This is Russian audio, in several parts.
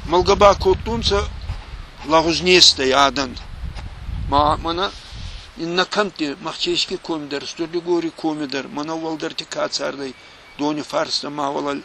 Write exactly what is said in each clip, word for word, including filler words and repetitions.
Malgaba kottunsa laguznieste yadan. Ma mana inna kanti mahcheşki komider, studi gori komider, mana valdarti katsarday, doni farsda ma valal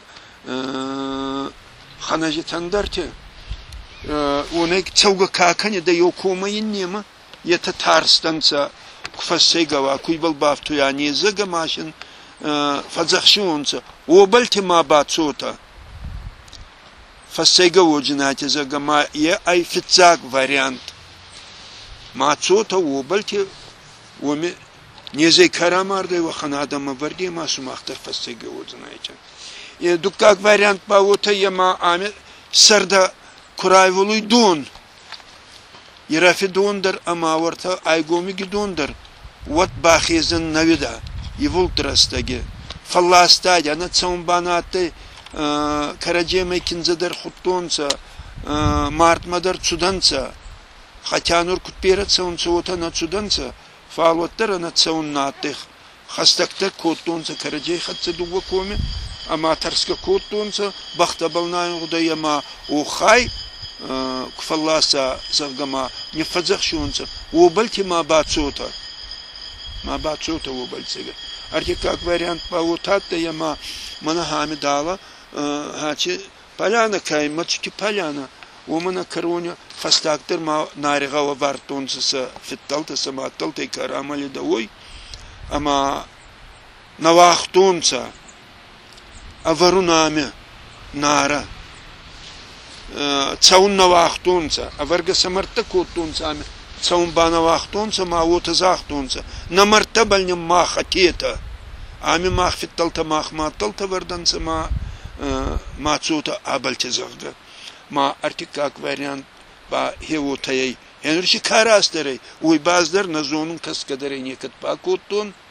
xanaji tandarti. Onek çavga kakani da yokomayın nema, yeta tarstansa kufasegava kuybal baftu yani zaga maşın fazakşunsa, obalti ma batsota. Фасега воджинати загама е ай фицак вариант. Мацота обалти оми незе карамарда его ханада маварди масумахтар фасега воджинати. И дукак вариант паута яма ами сарда курайвулуй дун. Ирафи дундар ама варта айгоми гидундар. Вот бахизен навида. И вултрастаги. Фалластаги ана цаумбанаты Караджема кинзадар хуттонца, мартмадар цуданца, хотя нур кутпераца он цуота на цуданца, фалоттара на цауннатых, хастактар коттонца, караджей хатца дуга коми, аматарска коттонца, бахтабалнай удаяма ухай, кфалласа завгама, не фазахшунца, убальти ма бацота, ма бацота убальцега. Арти как вариант паутата яма манахами дала, هاتي بالانا كاي ماتشكي بالانا ومنا كرونيا فاستاكتر ما نارغا وبارتون سا في التالتة سما التالتة كرامالي دوي اما نواختون سا افرونامي نارا تساون نواختون سا افرغا سمرتا كوتون سا تساون بانا واختون سا ما وتزاختون سا نمرتا بلني ما خطيتا امي ما في التالتة ما ما التالتة وردن سما мацута абальтезагда ма артикак вариант ба хевутay henurşi karastere uy bazlar nazonun kaskadere neket pakutun